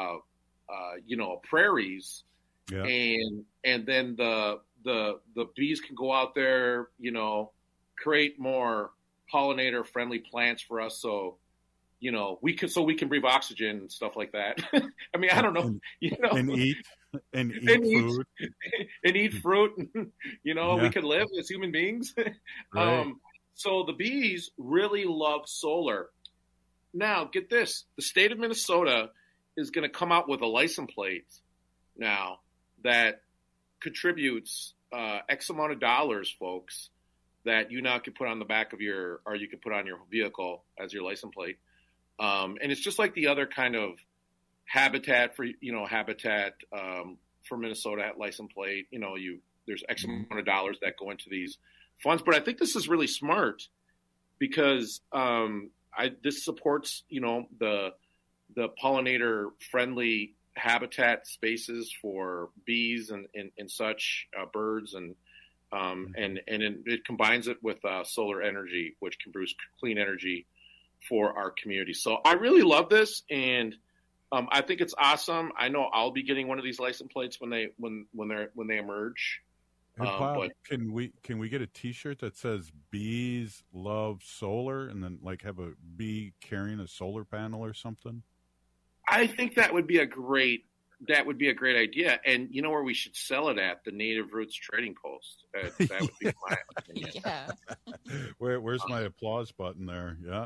V: prairies. Yeah. And then the bees can go out there, create more pollinator friendly plants for us. So, we can breathe oxygen and stuff like that. I mean, I don't know, and eat food and eat fruit. We could live as human beings. Right. So the bees really love solar. Now, get this: the state of Minnesota is going to come out with a license plate now that contributes X amount of dollars, folks, that you now can put on the back of you can put on your vehicle as your license plate. And it's just like the other kind of habitat for Minnesota license plate. There's X amount of dollars that go into these funds. But I think this is really smart because this supports, the pollinator friendly habitat spaces for bees and such birds and it combines it with solar energy, which can produce clean energy for our community. So I really love this, and I think it's awesome. I know I'll be getting one of these license plates when they emerge.
T: Hey, Bob, can we get a T-shirt that says "Bees Love Solar" and then like have a bee carrying a solar panel or something?
V: I think that would be a great idea. And you know where we should sell it at? The Native Roots Trading Post. That would be my opinion.
A: Yeah.
B: Where's my applause button there? Yeah.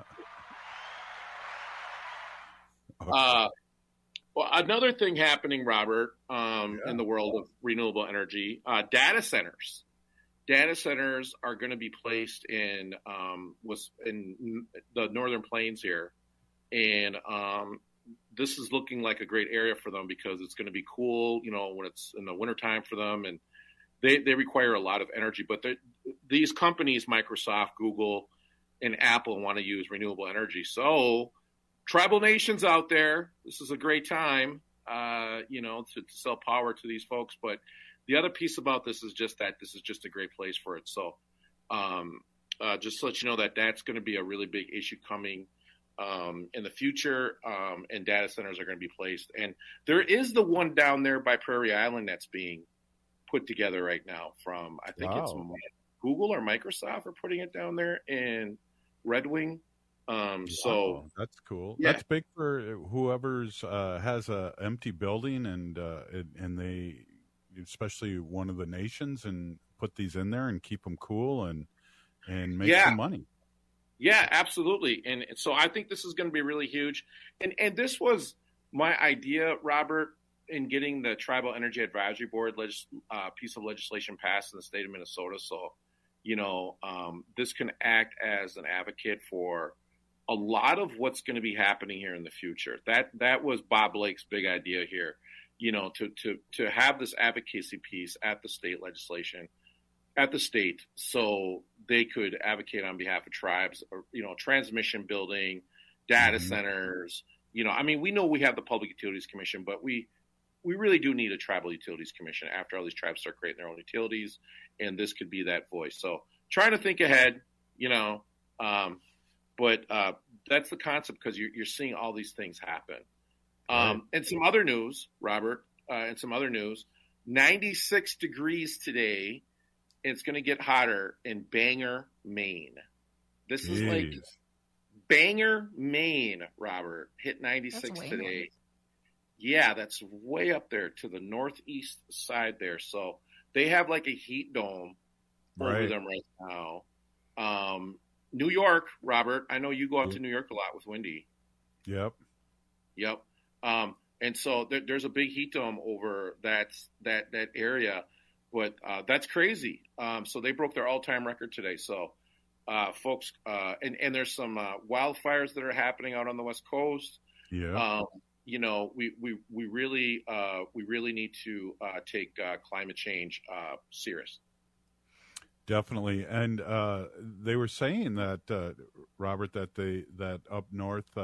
V: Well, another thing happening, Robert, in the world of renewable energy, data centers. Data centers are going to be placed in the Northern Plains here, and this is looking like a great area for them because it's going to be cool, when it's in the wintertime for them, and they require a lot of energy. But these companies, Microsoft, Google, and Apple, want to use renewable energy. So tribal nations out there, this is a great time, to sell power to these folks. But the other piece about this is just that this is just a great place for it. So just to let you know that's going to be a really big issue coming in the future, and data centers are going to be placed. And there is the one down there by Prairie Island that's being put together right now from, I think it's Google or Microsoft are putting it down there in Red Wing. So
B: that's cool.
V: Yeah.
B: That's big for whoever's has a empty building and they, especially one of the nations, and put these in there and keep them cool and make some money.
V: Yeah, absolutely. And so I think this is going to be really huge. And this was my idea, Robert, in getting the Tribal Energy Advisory Board piece of legislation passed in the state of Minnesota. So, this can act as an advocate for a lot of what's going to be happening here in the future. That was Bob Lake's big idea here, to have this advocacy piece at the state legislation, at the state, so they could advocate on behalf of tribes, or, transmission building, data centers. We know we have the Public Utilities Commission, but we really do need a Tribal Utilities Commission after all these tribes start creating their own utilities, and this could be that voice. So trying to think ahead, but that's the concept, because you're seeing all these things happen. And some other news, Robert, 96 degrees today. It's going to get hotter in Bangor, Maine. This is like Bangor, Maine, Robert, hit 96 today. Nice. Yeah, that's way up there to the northeast side there. So they have like a heat dome over them right now. New York, Robert, I know you go out to New York a lot with Wendy.
B: Yep.
V: And so there's a big heat dome over that area. But that's crazy. So they broke their all-time record today. So, folks, and there's some wildfires that are happening out on the West Coast.
B: Yeah.
V: We really need to take climate change serious.
B: Definitely. And they were saying that, Robert, that up north,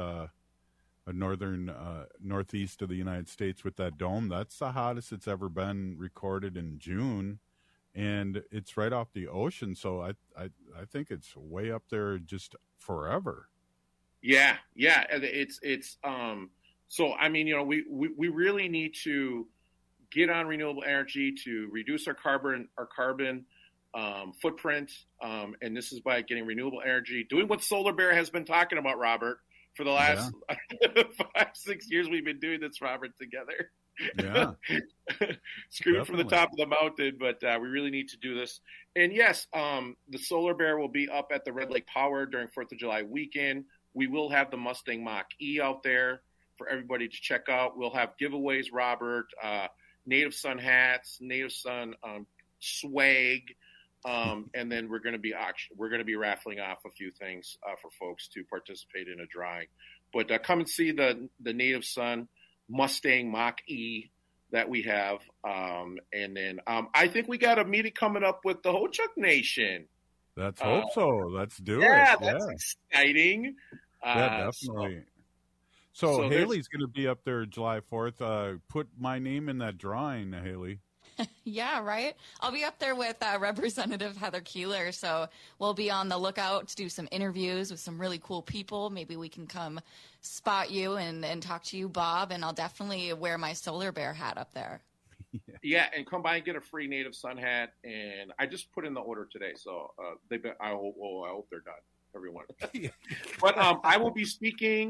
B: northeast of the United States with that dome, that's the hottest it's ever been recorded in June, and it's right off the ocean. So I think it's way up there just forever.
V: Yeah. It's so we really need to get on renewable energy to reduce our carbon footprint, and this is by getting renewable energy, doing what Solar Bear has been talking about, Robert. For the last 5-6 years, we've been doing this, Robert, together.
B: Yeah.
V: Screaming from the top of the mountain, but we really need to do this. And yes, the Solar Bear will be up at the Red Lake Power during 4th of July weekend. We will have the Mustang Mach-E out there for everybody to check out. We'll have giveaways, Robert, Native Sun hats, Native Sun swag, and then we're going to be raffling off a few things for folks to participate in a drawing. But come and see the Native Sun Mustang Mach-E that we have. And then I think we got a meeting coming up with the Ho-Chunk Nation.
B: Let's hope so. Let's do it.
V: Yeah, that's exciting.
B: Yeah, definitely. So Haley's going to be up there July 4th. Put my name in that drawing, Haley.
A: Yeah, right. I'll be up there with Representative Heather Keeler, so we'll be on the lookout to do some interviews with some really cool people. Maybe we can come spot you and talk to you, Bob, and I'll definitely wear my Solar Bear hat up there.
V: Yeah, and come by and get a free Native Sun hat. And I just put in the order today, so I hope they're done, everyone. But I will be speaking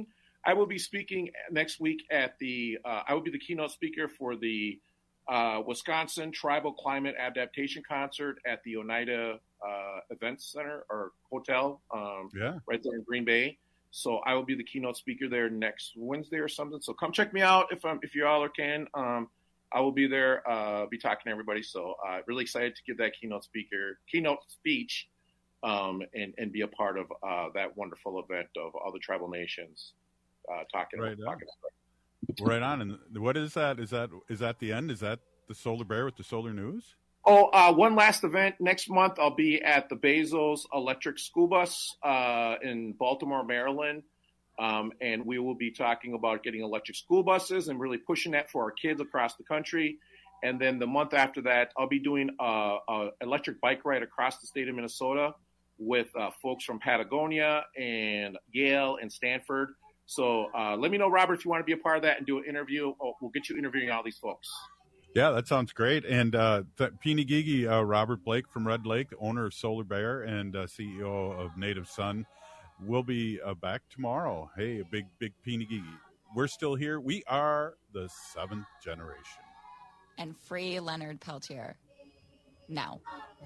V: I will be speaking next week at the. I will be the keynote speaker for the Wisconsin Tribal Climate Adaptation Concert at the Oneida Events Center or Hotel, right there in Green Bay. So I will be the keynote speaker there next Wednesday or something. So come check me out if you all can. I will be there, be talking to everybody. So really excited to give that keynote speech, and be a part of that wonderful event of all the tribal nations talking about it.
B: Right on. And what is that? Is that the end? Is that the Solar Bear with the Solar News?
V: Oh, one last event next month. I'll be at the Bezos Electric School Bus in Baltimore, Maryland. And we will be talking about getting electric school buses and really pushing that for our kids across the country. And then the month after that, I'll be doing a electric bike ride across the state of Minnesota with folks from Patagonia and Yale and Stanford. So let me know, Robert, if you want to be a part of that and do an interview. We'll get you interviewing all these folks.
B: Yeah, that sounds great. And Pinigigi, Robert Blake from Red Lake, owner of Solar Bear and CEO of Native Sun, will be back tomorrow. Hey, a big Pinigigi. We're still here. We are the seventh generation.
A: And free Leonard Peltier. Now.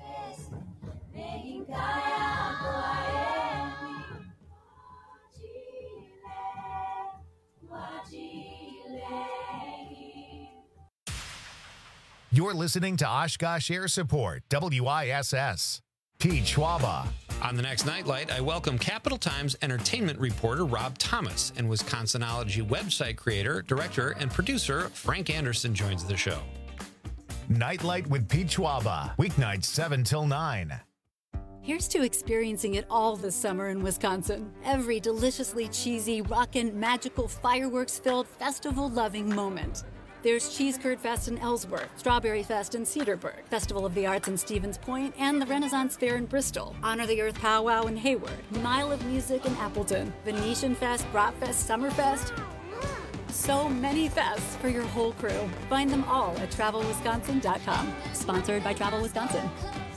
E: You're listening to Oshkosh Air Support, WISS. Pete Schwaba.
G: On the next Nightlight, I welcome Capital Times entertainment reporter Rob Thomas and Wisconsinology website creator, director, and producer Frank Anderson joins the show.
E: Nightlight with Pete Schwaba, weeknights 7 till 9.
H: Here's to experiencing it all this summer in Wisconsin. Every deliciously cheesy, rockin', magical, fireworks-filled, festival-loving moment. There's Cheese Curd Fest in Ellsworth, Strawberry Fest in Cedarburg, Festival of the Arts in Stevens Point, and the Renaissance Fair in Bristol, Honor the Earth Powwow in Hayward, Mile of Music in Appleton, Venetian Fest, Bratfest, Summerfest. So many fests for your whole crew. Find them all at TravelWisconsin.com. Sponsored by Travel Wisconsin.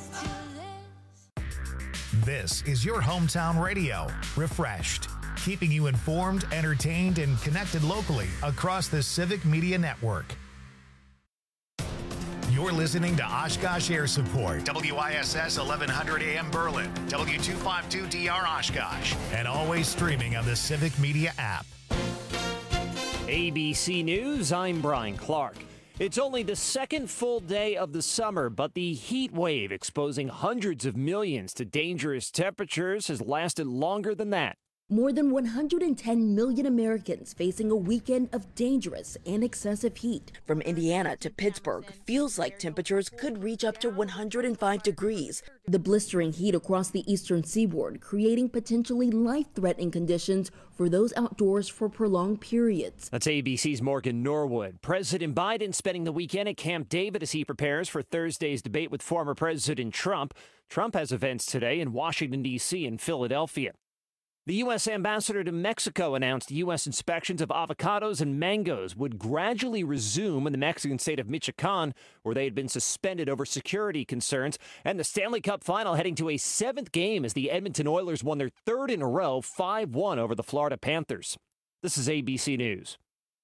E: This is your hometown radio, refreshed, keeping you informed, entertained, and connected locally across the Civic Media Network. You're listening to Oshkosh Air Support, WISS 1100 AM Berlin, W252DR Oshkosh, and always streaming on the Civic Media app.
I: ABC News, I'm Brian Clark. It's only the second full day of the summer, but the heat wave exposing hundreds of millions to dangerous temperatures has lasted longer than that.
J: More than 110 million Americans facing a weekend of dangerous and excessive heat. From Indiana to Pittsburgh, feels like temperatures could reach up to 105 degrees. The blistering heat across the eastern seaboard creating potentially life-threatening conditions for those outdoors for prolonged periods.
I: That's ABC's Morgan Norwood. President Biden spending the weekend at Camp David as he prepares for Thursday's debate with former President Trump. Trump has events today in Washington, D.C. and Philadelphia. The U.S. ambassador to Mexico announced U.S. inspections of avocados and mangoes would gradually resume in the Mexican state of Michoacan, where they had been suspended over security concerns. And the Stanley Cup final heading to a seventh game as the Edmonton Oilers won their third in a row, 5-1 over the Florida Panthers. This is ABC News.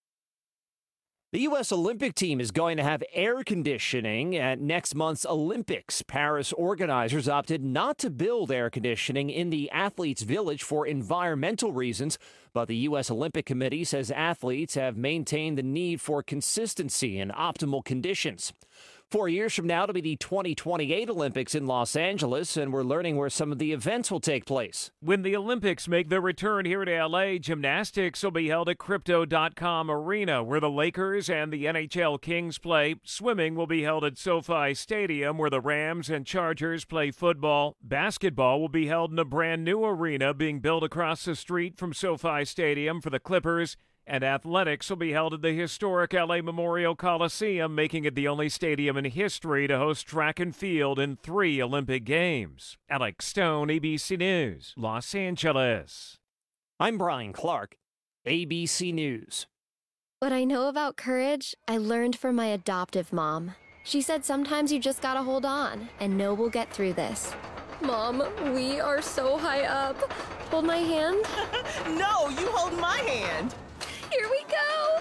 I: The U.S. Olympic team is going to have air conditioning at next month's Olympics. Paris organizers opted not to build air conditioning in the athletes' village for environmental reasons, but the U.S. Olympic Committee says athletes have maintained the need for consistency and optimal conditions. 4 years from now, it'll be the 2028 Olympics in Los Angeles, and we're learning where some of the events will take place.
K: When the Olympics make their return here to L.A., gymnastics will be held at Crypto.com Arena, where the Lakers and the NHL Kings play. Swimming will be held at SoFi Stadium, where the Rams and Chargers play football. Basketball will be held in a brand-new arena being built across the street from SoFi Stadium for the Clippers. And athletics will be held at the historic L.A. Memorial Coliseum, making it the only stadium in history to host track and field in 3 Olympic Games. Alex Stone, ABC News, Los Angeles.
I: I'm Brian Clark, ABC News.
X: What I know about courage, I learned from my adoptive mom. She said sometimes you just gotta hold on and know we'll get through this. Mom, we are so high up. Hold my hand.
L: No, you hold my hand.
X: Here we go.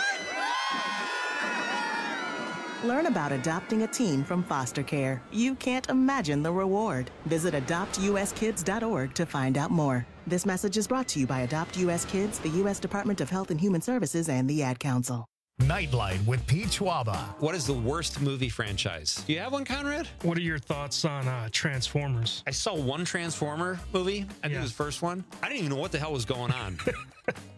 L: Learn about adopting a teen from foster care. You can't imagine the reward. Visit adoptuskids.org to find out more. This message is brought to you by Adopt US Kids, the U.S. Department of Health and Human Services, and the Ad Council.
E: Nightlight with Pete Schwaba.
G: What is the worst movie franchise? Do you have one, Conrad?
O: What are your thoughts on Transformers?
G: I saw one Transformer movie. I think it was the first one. I didn't even know what the hell was going on.